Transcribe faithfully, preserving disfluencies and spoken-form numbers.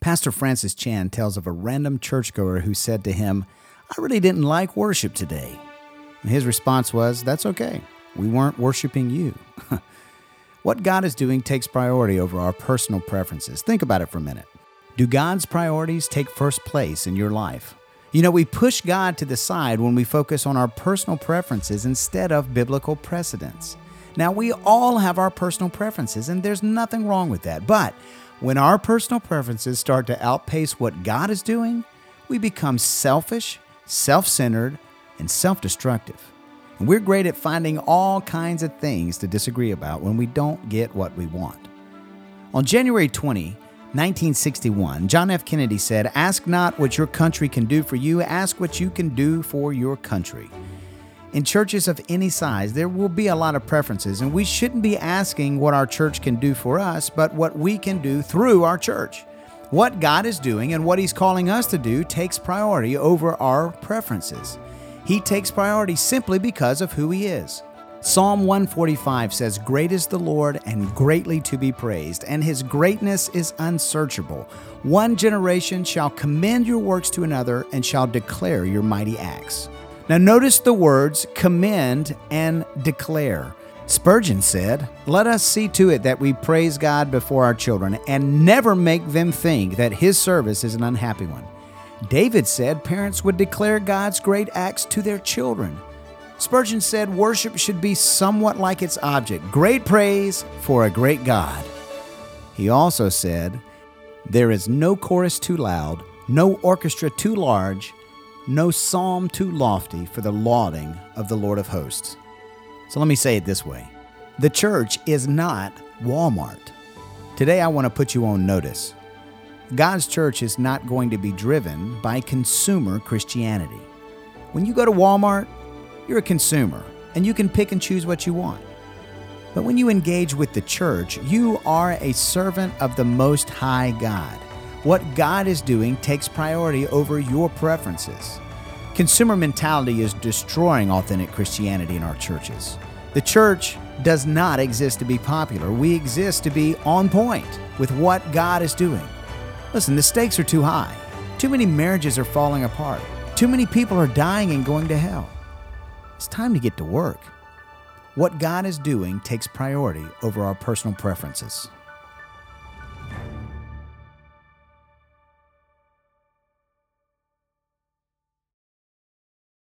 Pastor Francis Chan tells of a random churchgoer who said to him, "I really didn't like worship today." And his response was, "That's okay. We weren't worshiping you." What God is doing takes priority over our personal preferences. Think about it for a minute. Do God's priorities take first place in your life? You know, we push God to the side when we focus on our personal preferences instead of biblical precedents. Now, we all have our personal preferences, and there's nothing wrong with that. But when our personal preferences start to outpace what God is doing, we become selfish, self-centered, and self-destructive. And we're great at finding all kinds of things to disagree about when we don't get what we want. On January twentieth, nineteen sixty-one, John F. Kennedy said, "Ask not what your country can do for you, ask what you can do for your country." In churches of any size, there will be a lot of preferences, and we shouldn't be asking what our church can do for us, but what we can do through our church. What God is doing and what He's calling us to do takes priority over our preferences. He takes priority simply because of who He is. Psalm one forty-five says, "Great is the Lord and greatly to be praised, and His greatness is unsearchable. One generation shall commend your works to another and shall declare your mighty acts." Now notice the words commend and declare. Spurgeon said, "Let us see to it that we praise God before our children and never make them think that His service is an unhappy one." David said parents would declare God's great acts to their children. Spurgeon said worship should be somewhat like its object, great praise for a great God. He also said, "There is no chorus too loud, no orchestra too large, no psalm too lofty for the lauding of the Lord of hosts." So let me say it this way. The church is not Walmart. Today I want to put you on notice. God's church is not going to be driven by consumer Christianity. When you go to Walmart, you're a consumer, and you can pick and choose what you want. But when you engage with the church, you are a servant of the Most High God. What God is doing takes priority over your preferences. Consumer mentality is destroying authentic Christianity in our churches. The church does not exist to be popular. We exist to be on point with what God is doing. Listen, the stakes are too high. Too many marriages are falling apart. Too many people are dying and going to hell. It's time to get to work. What God is doing takes priority over our personal preferences.